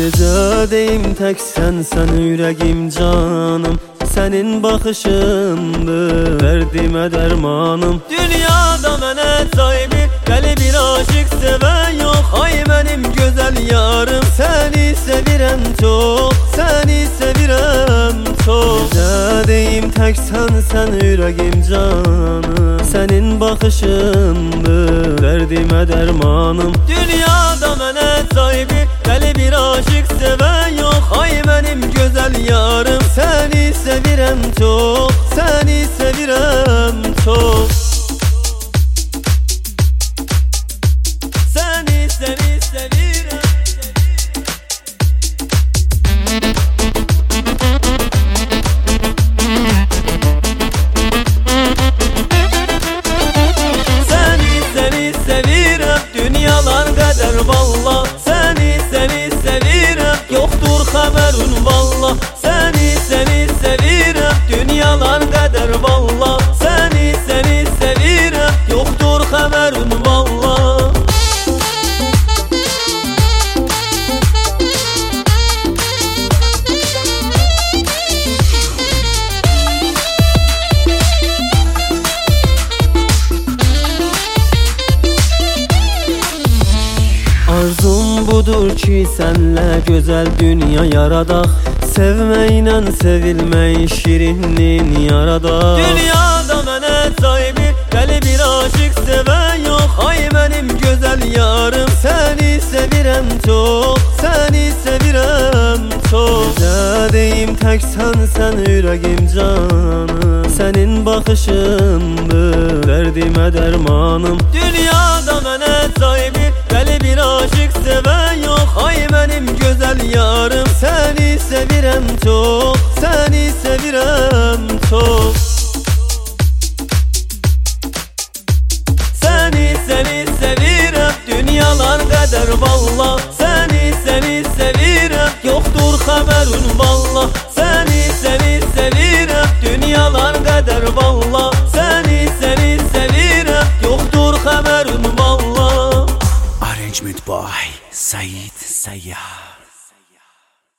Necə deyim tək sən ürəgim canım, sənin baxışındır dərdimə dərmanım. Dünyada mənə sahibi dəli bir aşıq sevən yox. Ay mənim gözəl yarım, səni sevirəm çox, səni sevirəm çox. Necə deyim tək sən ürəgim canım, sənin baxışındır dərdimə dərmanım. Dünyada mənə sahibi dəli bir aşıq sevən yox. Ay mənim gözəl yarım, səni sevirəm çox, səni sevirəm çox. Səni sevirəm. Səni sevirəm, dünyalar qədər valla. Səni sevirəm, yoxdur xəbərin valla. Səni sevirəm, dünyalar qədər valla. Səni sevirəm, yoxdur xəbərin valla. Arzum budur ki sənlə gözəl dünya yaradaq, sevməklə sevilmək şirinin yaradaq. Dünyada mənə sahibi dəli bir aşıq sevən yox. Ay mənim gözəl yarım, səni sevirəm çox, səni sevirəm çox. Necə deyim tək sən ürəgim canım, sənin baxışındır dərdimə dərmanım. Dünyada mənə sahibi dəli bir aşıq sevən yox. Ay mənim gözəl yarım, səni sevirəm çox, səni sevirəm çox. Səni sevirəm, dünyalar qədər valla. Səni sevirəm, yoxdur xəbərin valla. Səni sevirəm, dünyalar qədər valla. Səni sevirəm, yoxdur xəbərin valla. Arrangement by Said Sayyar.